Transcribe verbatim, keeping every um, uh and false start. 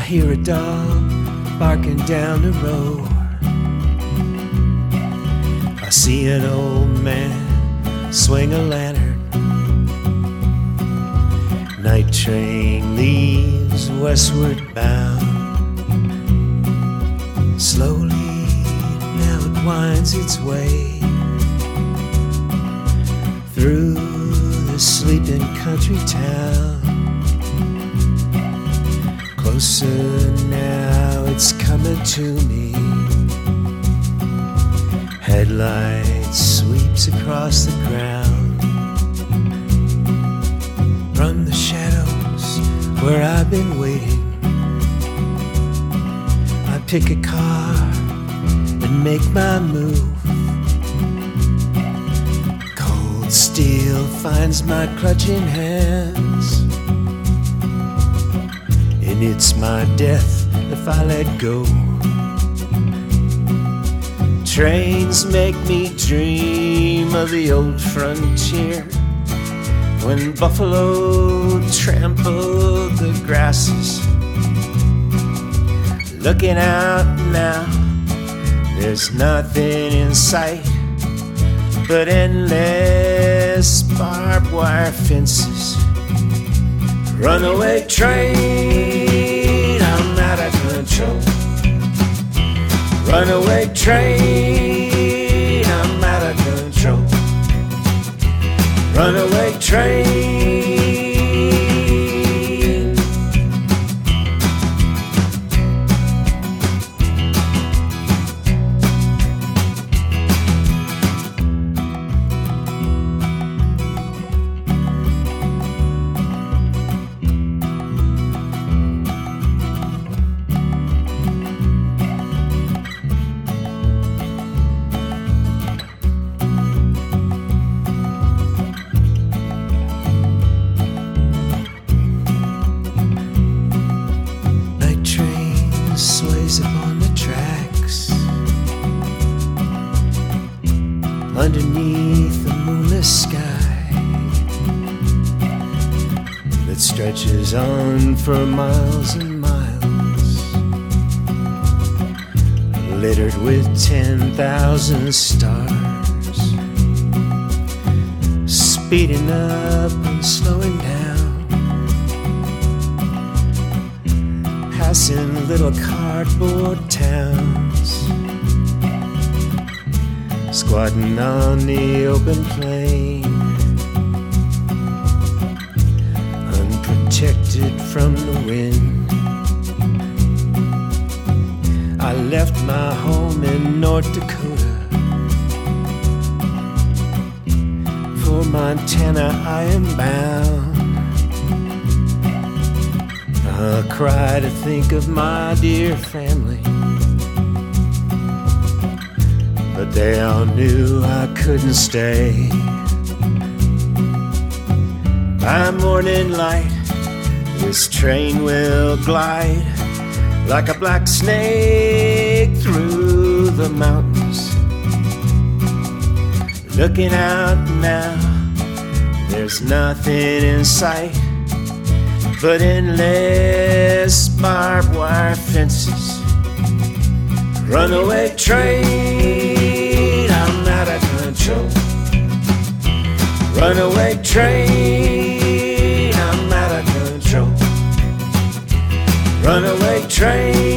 hear a dog barking down the road. I see an old man swing a lantern. Night train leaves westward bound. Slowly now it winds its way through the sleeping country town. Closer now it's coming to me. Headlight sweeps across the ground. From the shadows where I've been waiting, I pick a car and make my move. Cold steel finds my clutching hands, and it's my death if I let go. Trains make me dream of the old frontier, when buffalo trampled the grasses. Looking out now, there's nothing in sight but endless barbed wire fences. Runaway train, I'm out of control. Runaway train, I'm out of control. Runaway train. Sways upon the tracks underneath the moonless sky that stretches on for miles and miles, littered with ten thousand stars, speeding up and slowing down, passing little cardboard towns, squatting on the open plain, unprotected from the wind. I left my home in North Dakota. For Montana I am bound. I cry to think of my dear family, but they all knew I couldn't stay. By morning light, this train will glide like a black snake through the mountains. Looking out now, there's nothing in sight but endless barbed wire fences. Runaway train, I'm out of control. Runaway train, I'm out of control. Runaway train.